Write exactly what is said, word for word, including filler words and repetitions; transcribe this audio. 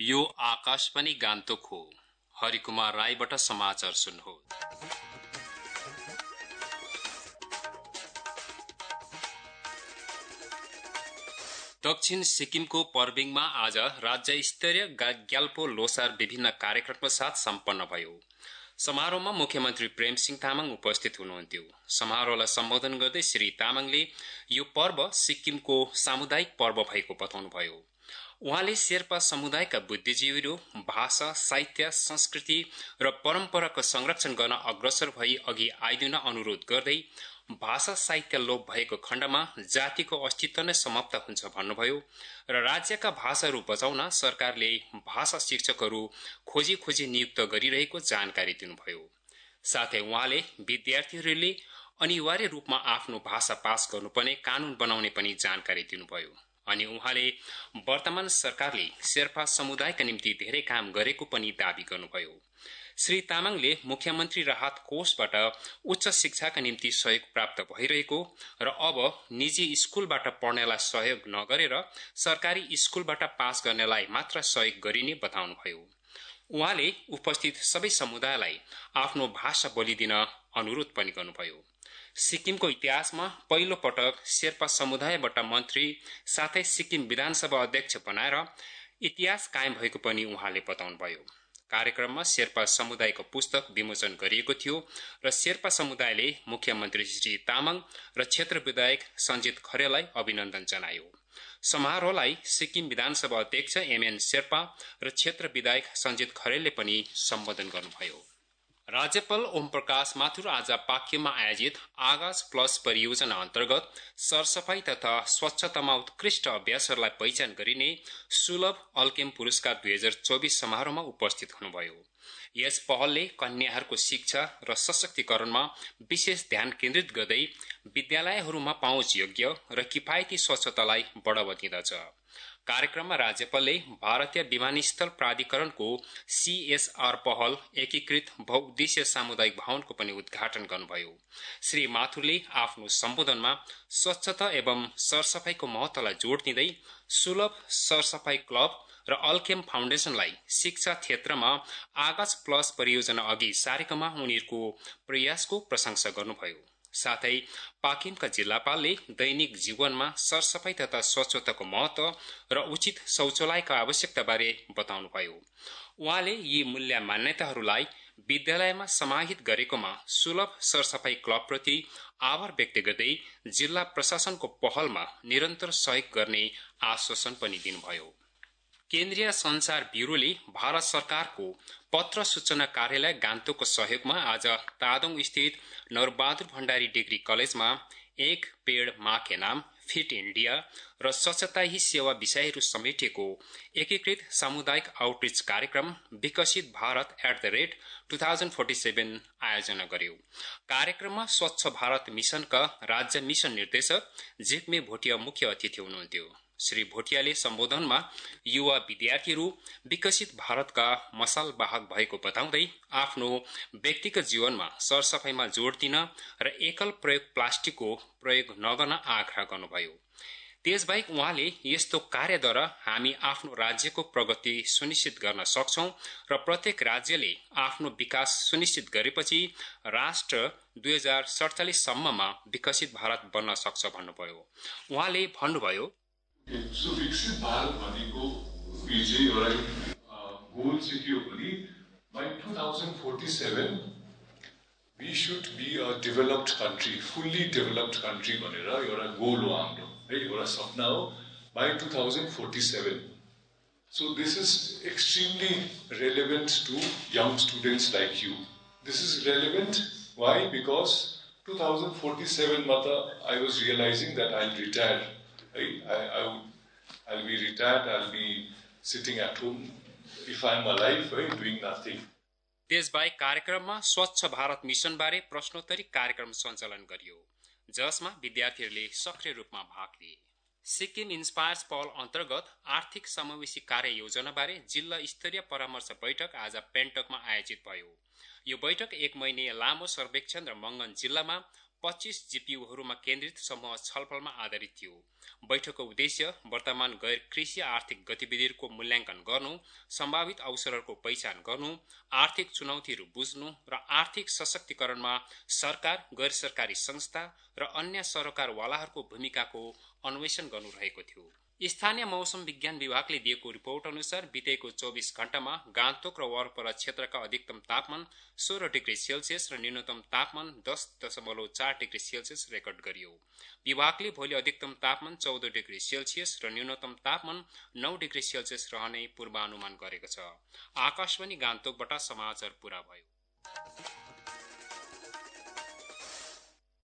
यो आकाशवाणी गान्तोक हो। हरिकुमार राईबाट समाचार सुन्नुहोस्। दक्षिण सिक्किमको पर्बिङमा आज राज्य स्तरीय ग्याल्पो लोसार विभिन्न कार्यक्रमका साथ सम्पन्न भयो। समारोहमा मुख्यमन्त्री प्रेमसिंह तामाङ उपस्थित हुनुहुन्थ्यो। समारोहलाई सम्बोधन गर्दै श्री तामाङले यो पर्व सिक्किमको सामुदायिक पर्व भएको बताउनुभयो। उहाँले शेर्पा समुदायका बुद्धिजीवीहरू भाषा, साहित्य, संस्कृति र परम्पराको संरक्षण गर्न अग्रसर भई अघि आइदिन अनुरोध गर्दै भाषा साहित्य लोप भएको खण्डमा जातिको अस्तित्व नै समाप्त हुन्छ भन्नुभयो र राज्यका भाषाहरू बचाउन सरकारले भाषा शिक्षकहरू खोजी खोजी नियुक्त गरिरहेको जानकारी दिनुभयो। साथै उहाँले विद्यार्थीहरूले अनिवार्य रूपमा आफ्नो भाषा पास गर्नुपर्ने कानून बनाउने पनि जानकारी दिनुभयो। अनि उहाँले वर्तमान सरकारले शेर्पा समुदायका निम्ति धेरै काम गरेको पनि दावी गर्नुभयो। श्री तामाङले मुख्यमन्त्री राहत कोषबाट उच्च शिक्षाका निम्ति सहयोग प्राप्त भइरहेको र अब निजी स्कूलबाट पढ्नेलाई सहयोग नगरेर सरकारी स्कूलबाट पास गर्नेलाई मात्र सहयोग गरिने बताउनुभयो। उहाँले उपस्थित सबै समुदायलाई आफ्नो भाषा बोलिदिन अनुरोध पनि गर्नुभयो। सिक्किमको इतिहासमा पहिलो पटक शेर्पा समुदायबाट मन्त्री साथै सिक्किम विधानसभा अध्यक्ष बनाएर इतिहास कायम भएको पनि उहाँले बताउनुभयो। कार्यक्रममा शेर्पा समुदायको पुस्तक विमोचन गरिएको थियो र शेर्पा समुदायले मुख्यमन्त्री श्री तामाङ र क्षेत्र विधायक सञ्जित खरेललाई अभिनन्दन जनायो। समारोहलाई सिक्किम विधानसभा अध्यक्ष एमएन शेर्पा र क्षेत्र विधायक सञ्जित खरेलले पनि सम्बोधन गर्नुभयो। राज्यपाल ओम प्रकाश माथुर आज पाक्योमा आयोजित आगाज प्लस परियोजना अन्तर्गत सरसफाई तथा स्वच्छतामा उत्कृष्ट अभ्यासहरूलाई पहिचान गरिने सुलभ अल्केम पुरस्कार दुई हजार चौबिस समारोहमा उपस्थित हुनुभयो। यस पहलले कन्याहरूको शिक्षा र सशक्तिकरणमा विशेष ध्यान केन्द्रित गर्दै विद्यालयहरूमा पहुँच योग्य र किफायती स्वच्छतालाई बढावा दिँदछ। कार्यक्रममा राज्यपालले भारतीय विमानस्थल प्राधिकरणको सीएसआर पहल एकीकृत बहुउद्देश्य सामुदायिक भवनको पनि उद्घाटन गर्नुभयो। श्री माथुरले आफ्नो सम्बोधनमा स्वच्छता एवं सरसफाईको महत्वलाई जोड दिँदै सुलभ सरसफाई क्लब र अल्केम फाउन्डेशनलाई शिक्षा क्षेत्रमा आगाज प्लस परियोजना अघि सारेकोमा उनीहरूको प्रयासको प्रशंसा गर्नुभयो। साथै पाकिमका जिल्लापालले दैनिक जीवनमा सरसफाई तथा स्वच्छताको महत्व र उचित शौचालयका आवश्यकताबारे बताउनुभयो। उहाँले यी मूल्य मान्यताहरूलाई विद्यालयमा समाहित गरेकोमा सुलभ सरसफाई क्लबप्रति आभार व्यक्त गर्दै जिल्ला प्रशासनको पहलमा निरन्तर सहयोग गर्ने आश्वासन पनि दिनुभयो। केन्द्रीय संचार ब्यूरोले भारत सरकारको पत्र सूचना कार्यालय गान्तोकको सहयोगमा आज तादोङ स्थित नरबहादुर भण्डारी डिग्री कलेजमा एक पेड़ माँ के नाम, फिट इण्डिया र स्वच्छता ही सेवा विषयहरू समेटिएको एकीकृत सामुदायिक आउटरिच कार्यक्रम Viksit Bharat at the rate two thousand forty seven आयोजना गर्यो। कार्यक्रममा स्वच्छ भारत मिशनका राज्य मिशन निर्देशक जिग्मे भोटिया मुख्य अतिथि हुनुहुन्थ्यो। श्री भोटियाले सम्बोधनमा युवा विद्यार्थीहरू विकसित भारतका मशाल वाहक भएको बताउँदै आफ्नो व्यक्तिगत जीवनमा सरसफाईमा जोड दिन र एकल प्रयोग प्लास्टिकको प्रयोग नगर्न आग्रह गर्नुभयो। त्यसबाहेक उहाँले यस्तो कार्यद्वारा हामी आफ्नो राज्यको प्रगति सुनिश्चित गर्न सक्छौं र प्रत्येक राज्यले आफ्नो विकास सुनिश्चित गरेपछि राष्ट्र दुई हजार सडचालिस सम्ममा विकसित भारत बन्न सक्छ भन्नुभयो। उहाँले भन्नुभयो, सो विकसित भारत भनेको विजय एउटा गोल चाहिँ के हो भने by two thousand forty seven we should be a developed country, fully developed country भनेर एउटा गोल हो हाम्रो है, एउटा सपना हो by two thousand forty seven. So this is extremely relevant to young students like you. This is relevant why because two thousand forty सेभेनमा त I was realizing that I will retire है, I, I would, I'll be retired, I'll be sitting at home if I'm alive, right, doing nothing. त्यसबाहेक कार्यक्रममा स्वच्छ Bharat mission बारे प्रश्नोत्तरी कार्यक्रम सञ्चालन गरियो, जसमा विद्यार्थीहरूले सक्रिय रूपमा भाग लिए। सिक्किम इन्स्पायर्स पहल अन्तर्गत आर्थिक समावेशी कार्य योजना बारे जिल्ला स्तरीय परामर्श बैठक आज पेन्टकमा आयोजित भयो। यो बैठक एक महिने लामो सर्वेक्षण र मंगन जिल्लामा पच्चीस जीपीयूहरूमा केन्द्रित समूह छलफलमा आधारित थियो। बैठकको उद्देश्य वर्तमान गैर कृषि आर्थिक गतिविधिहरूको मूल्याङ्कन गर्नु, सम्भावित अवसरहरूको पहिचान गर्नु, आर्थिक चुनौतीहरू बुझ्नु र आर्थिक सशक्तिकरणमा सरकार, गैर सरकारी संस्था र अन्य सरोकारवालाहरूको भूमिकाको अन्वेषण गर्नु रहेको थियो। स्थानीय मौसम विज्ञान विभागले दिएको रिपोर्ट अनुसार बितेको चौबीस घण्टामा गान्तोक र वरपर क्षेत्रका अधिकतम तापमान सोह्र डिग्री सेल्सियस र न्यूनतम तापमान दस दशमलव चार डिग्री सेल्सियस रेकर्ड गरियो। विभागले भोलि अधिकतम तापमान चौध डिग्री सेल्सियस र न्यूनतम तापमान नौ डिग्री सेल्सियस रहने पूर्वानुमान गरेको छ। आकाशवाणी गान्तोकबाट समाचार पूरा भयो।